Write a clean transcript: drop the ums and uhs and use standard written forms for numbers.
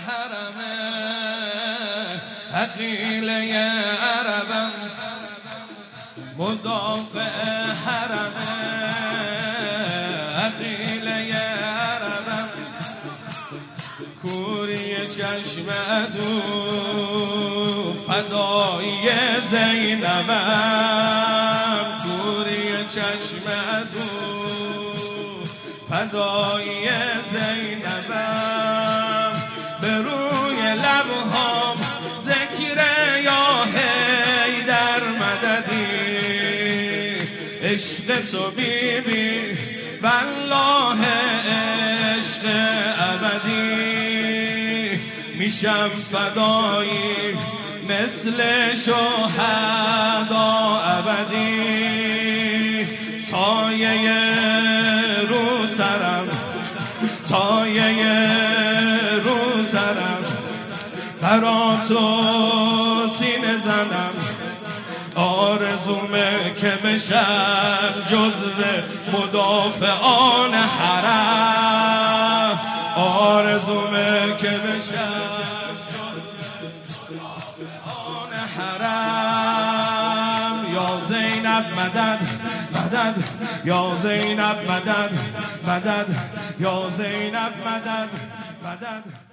حرمه عقیله عربم مدافع حرمه عقیله عربم کوری چشم عدو فدایی زینبم کوری چشم عدو فدایی زینبم به روی لبهام ذکر یا حیدر مددی عشق تو بیبی والله عشق ابدی میشم فدایی مثل شهدا ابدی سایه رو سرم سایه رو سرم برا تو سینه زنم آرزومه که بشم جزو مدافعان حرم آرزومه که بشم مدافعان حرم یا زینب مدد مدد یا زینب مدد مدد یا زینب مدد مدد